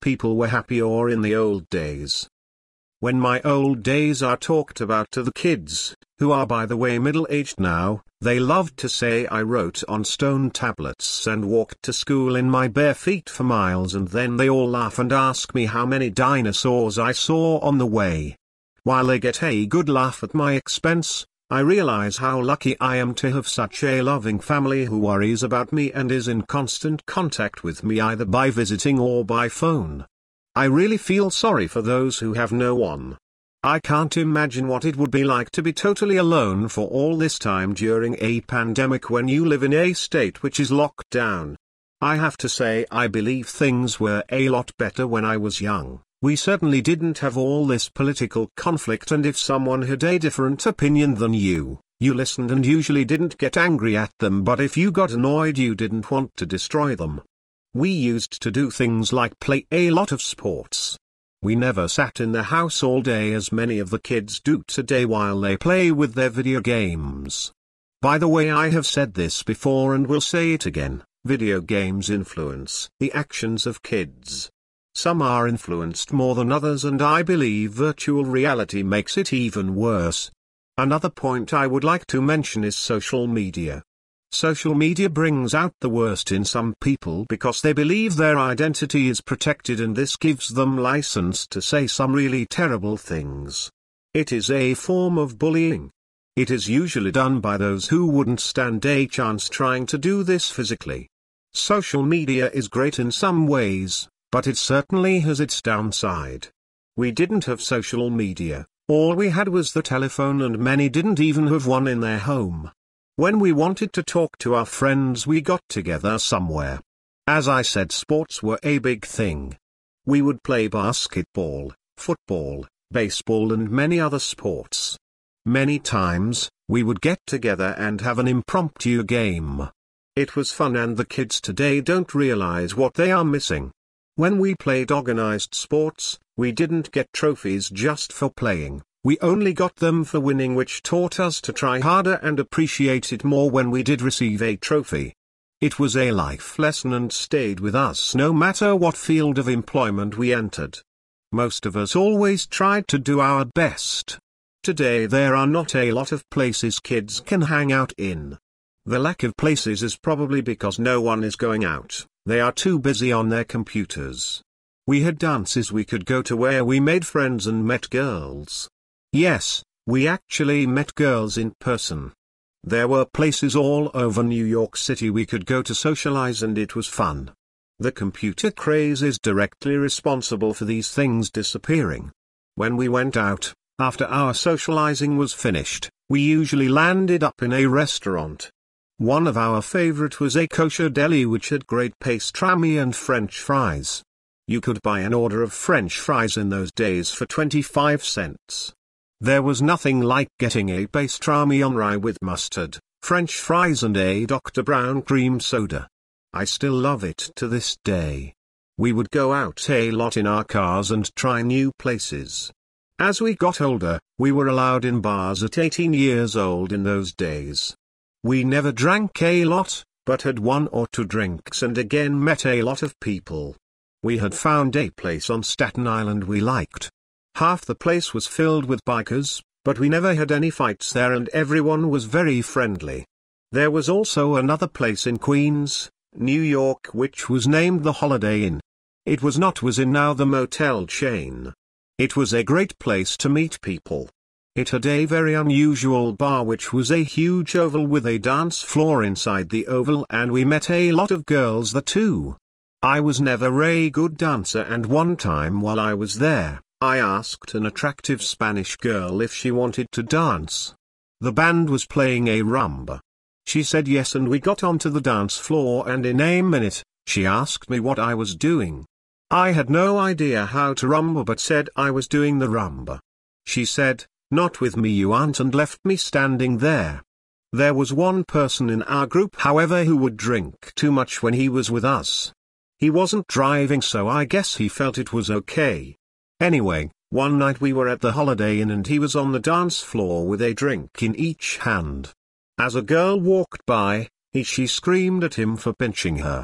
people were happy or in the old days. When my old days are talked about to the kids, who are by the way middle-aged now, they loved to say I wrote on stone tablets and walked to school in my bare feet for miles, and then they all laugh and ask me how many dinosaurs I saw on the way. While they get a good laugh at my expense, I realize how lucky I am to have such a loving family who worries about me and is in constant contact with me either by visiting or by phone. I really feel sorry for those who have no one. I can't imagine what it would be like to be totally alone for all this time during a pandemic when you live in a state which is locked down. I have to say I believe things were a lot better when I was young. We certainly didn't have all this political conflict, and if someone had a different opinion than you listened and usually didn't get angry at them, but if you got annoyed you didn't want to destroy them. We used to do things like play a lot of sports. We never sat in the house all day as many of the kids do today while they play with their video games. By the way, I have said this before and will say it again, video games influence the actions of kids. Some are influenced more than others, and I believe virtual reality makes it even worse. Another point I would like to mention is social media. Social media brings out the worst in some people because they believe their identity is protected, and this gives them license to say some really terrible things. It is a form of bullying. It is usually done by those who wouldn't stand a chance trying to do this physically. Social media is great in some ways, but it certainly has its downside. We didn't have social media, all we had was the telephone, and many didn't even have one in their home. When we wanted to talk to our friends we got together somewhere. As I said, sports were a big thing. We would play basketball, football, baseball and many other sports. Many times, we would get together and have an impromptu game. It was fun, and the kids today don't realize what they are missing. When we played organized sports, we didn't get trophies just for playing, we only got them for winning, which taught us to try harder and appreciate it more when we did receive a trophy. It was a life lesson and stayed with us no matter what field of employment we entered. Most of us always tried to do our best. Today there are not a lot of places kids can hang out in. The lack of places is probably because no one is going out. They are too busy on their computers. We had dances we could go to where we made friends and met girls. Yes, we actually met girls in person. There were places all over New York City we could go to socialize, and it was fun. The computer craze is directly responsible for these things disappearing. When we went out, after our socializing was finished, we usually landed up in a restaurant. One of our favorite was a kosher deli which had great pastrami and French fries. You could buy an order of French fries in those days for 25 cents. There was nothing like getting a pastrami on rye with mustard, French fries and a Dr. Brown cream soda. I still love it to this day. We would go out a lot in our cars and try new places. As we got older, we were allowed in bars at 18 years old in those days. We never drank a lot, but had 1 or 2 drinks and again met a lot of people. We had found a place on Staten Island we liked. Half the place was filled with bikers, but we never had any fights there and everyone was very friendly. There was also another place in Queens, New York, which was named the Holiday Inn. It was in now the motel chain. It was a great place to meet people. It had a very unusual bar which was a huge oval with a dance floor inside the oval, and we met a lot of girls there too. I was never a good dancer, and one time while I was there, I asked an attractive Spanish girl if she wanted to dance. The band was playing a rumba. She said yes, and we got onto the dance floor, and in a minute, she asked me what I was doing. I had no idea how to rumba but said I was doing the rumba. She said, "Not with me you aren't," and left me standing there. There was one person in our group however who would drink too much when he was with us. He wasn't driving, so I guess he felt it was okay. Anyway, one night we were at the Holiday Inn and he was on the dance floor with a drink in each hand. As a girl walked by, she screamed at him for pinching her.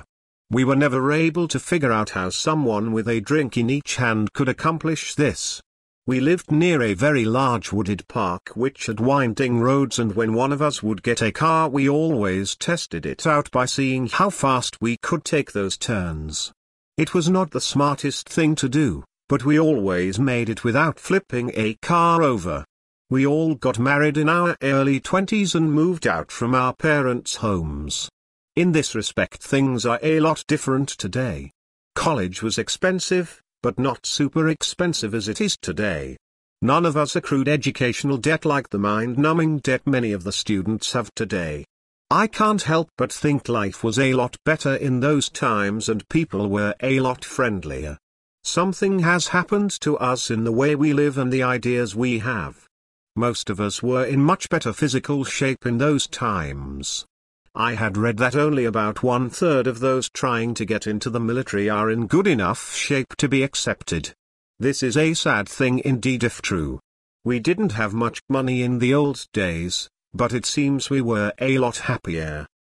We were never able to figure out how someone with a drink in each hand could accomplish this. We lived near a very large wooded park which had winding roads, and when one of us would get a car we always tested it out by seeing how fast we could take those turns. It was not the smartest thing to do, but we always made it without flipping a car over. We all got married in our early 20s and moved out from our parents' homes. In this respect things are a lot different today. College was expensive, but not super expensive as it is today. None of us accrued educational debt like the mind-numbing debt many of the students have today. I can't help but think life was a lot better in those times and people were a lot friendlier. Something has happened to us in the way we live and the ideas we have. Most of us were in much better physical shape in those times. I had read that only about 1/3 of those trying to get into the military are in good enough shape to be accepted. This is a sad thing indeed if true. We didn't have much money in the old days, but it seems we were a lot happier.